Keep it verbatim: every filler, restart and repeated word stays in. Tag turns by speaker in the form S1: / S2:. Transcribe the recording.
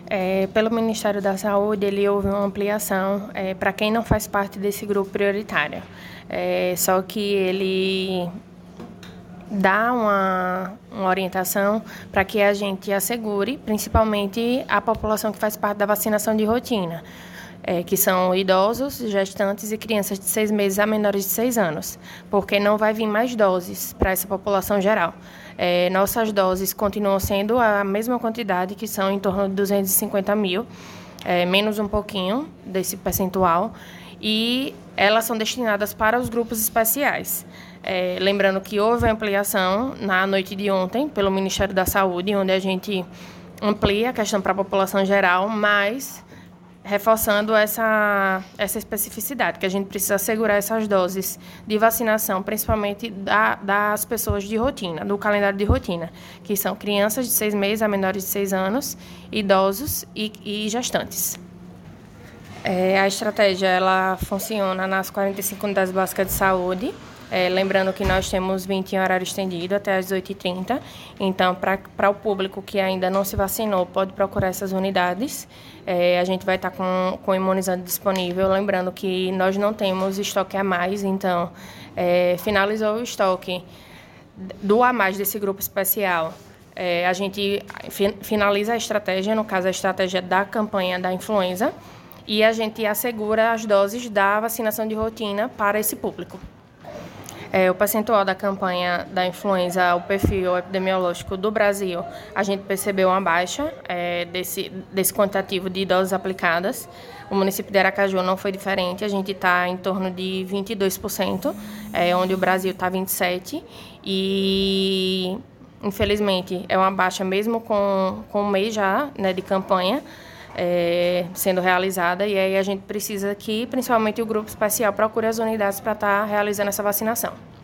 S1: É, pelo Ministério da Saúde, ele houve uma ampliação é, para quem não faz parte desse grupo prioritário. É, só que ele dá uma, uma orientação para que a gente assegure, principalmente a população que faz parte da vacinação de rotina, é, que são idosos, gestantes e crianças de seis meses a menores de seis anos, porque não vai vir mais doses para essa população geral. É, nossas doses continuam sendo a mesma quantidade, que são em torno de duzentos e cinquenta mil, é, menos um pouquinho desse percentual, e elas são destinadas para os grupos especiais. É, lembrando que houve a ampliação na noite de ontem pelo Ministério da Saúde, onde a gente amplia a questão para a população geral, mas reforçando essa, essa especificidade, que a gente precisa assegurar essas doses de vacinação, principalmente da, das pessoas de rotina, do calendário de rotina, que são crianças de seis meses a menores de seis anos, idosos e, e gestantes. É, a estratégia ela funciona nas quarenta e cinco unidades básicas de saúde. É, lembrando que nós temos vinte em horário estendido até às dezoito e trinta, então para o público que ainda não se vacinou, pode procurar essas unidades. É, a gente vai estar com, com imunizante disponível, lembrando que nós não temos estoque a mais, então é, finalizou o estoque do a mais desse grupo especial. É, a gente fi, finaliza a estratégia, no caso a estratégia da campanha da influenza, e a gente assegura as doses da vacinação de rotina para esse público. É, o percentual da campanha da influenza, o perfil epidemiológico do Brasil, a gente percebeu uma baixa é, desse, desse quantitativo de doses aplicadas. O município de Aracaju não foi diferente, a gente está em torno de vinte e dois por cento, é, onde o Brasil está vinte e sete por cento, e infelizmente é uma baixa mesmo com, com um mês já, né, de campanha, É, sendo realizada, e aí a gente precisa que, principalmente o grupo especial, procure as unidades para estar realizando essa vacinação.